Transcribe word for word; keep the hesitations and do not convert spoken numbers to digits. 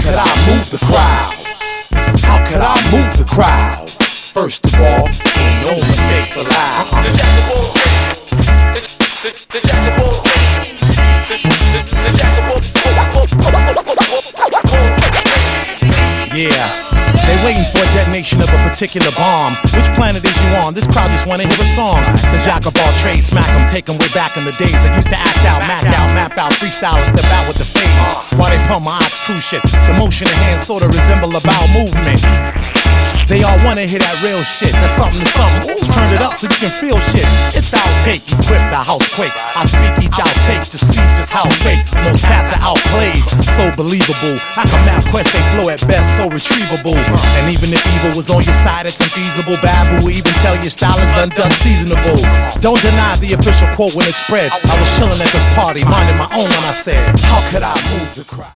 could I move the crowd? How could I move the crowd? First of all, ain't no mistakes allowed. The jack of all trades. The, the, the jack of all trades. The, the, the jack of all Yeah. They waiting for a detonation of a particular bomb. Which planet is you on? This crowd just wanna hear a song. The jack of all trades, smack 'em, take 'em way back in the days. I used to act out, mac out, map out, freestyle and step out with the fade. While they pump my ox crew shit. The motion of hands sorta resemble a bowel movement. They all wanna hear that real shit. That's something to something. Turn it up so you can feel shit. It's outtake, equip the house quake. I speak each outtake to see just how fake. Most cats are outplayed, so believable. I can map quest, they flow at best, so retrievable. And even if evil was on your side, it's unfeasible. Bad will even tell your style is undone seasonable. Don't deny the official quote when it spread. I was chilling at this party, minding my own when I said, how could I move the crowd?